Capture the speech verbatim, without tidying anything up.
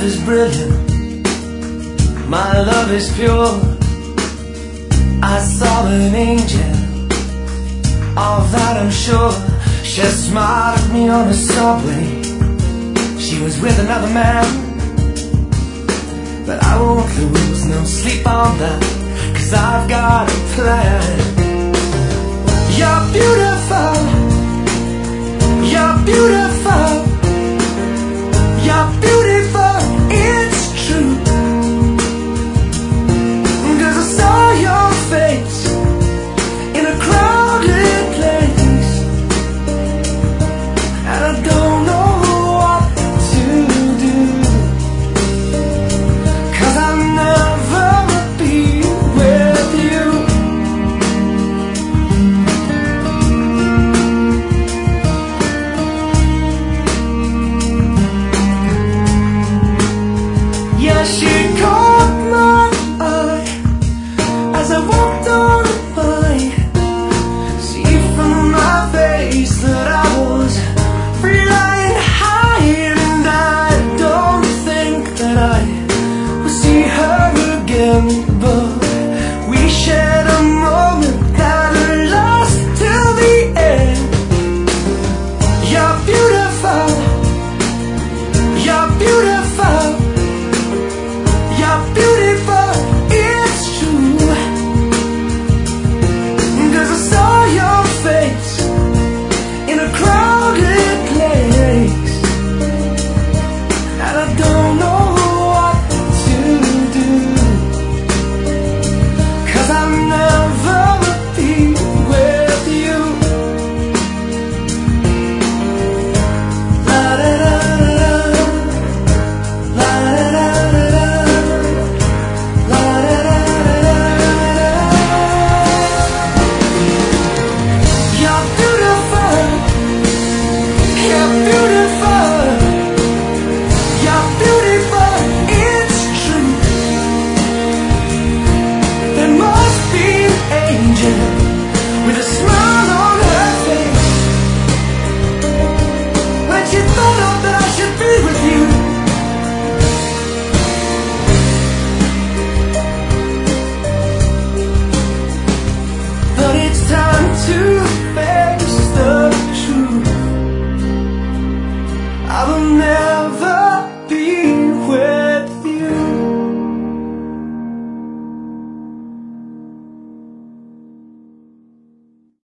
is brilliant, my love is pure. I saw an angel, of that I'm sure. She smiled at me on the subway, she was with another man. But I won't lose no sleep on that, 'cause I've got a